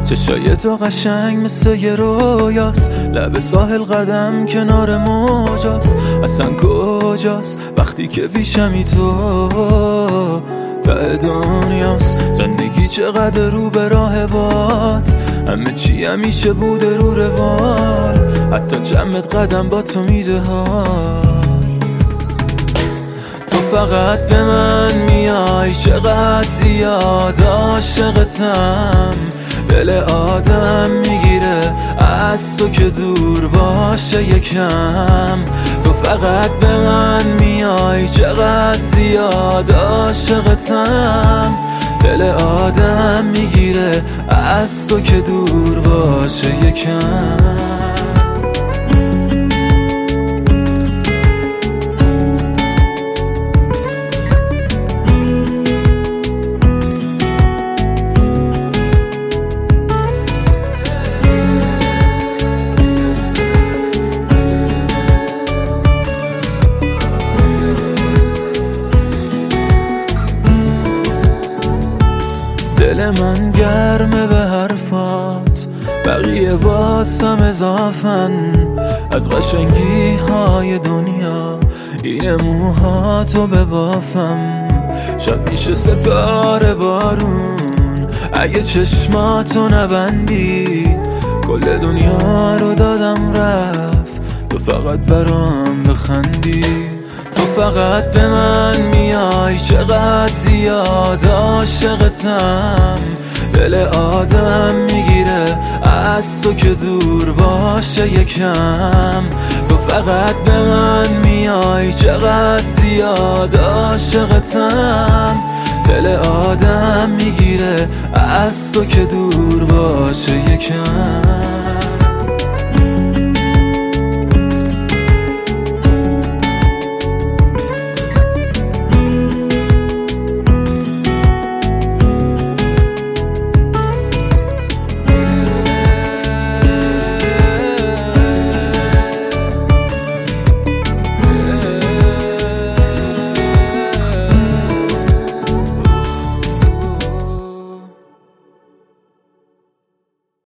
چشای تو قشنگ مثل یه رویاست، لب ساحل قدم کنار موجاست. اصلا کجاست وقتی که پیشمی تو ته دنیاست. زندگی چقدر رو به راه باد، همه چی همیشه بوده رو روال، حتی جمعت قدم با تو میده ها. تو فقط به من میای، چقدر زیاد عاشقتم. دل آدم میگیره از تو که دور باشه یکم. تو فقط به من میای، چقدر زیاد عاشقتم. دل آدم میگیره از تو که دور باشه یکم. دل من گرمه به حرفات، بقیه واسم اضافن. از قشنگی های دنیا این موهاتو ببافم. شب میشه ستاره بارون اگه چشماتو نبندی. کل دنیا رو دادم رفت تو فقط برام بخندی. تو فقط به من میای، چقدر زیاد عاشقتم. دل آدم میگیره از تو که دور باشه یکم. تو فقط به من میای، چقدر زیاد عاشقتم. دل آدم میگیره از تو که دور باشه یکم.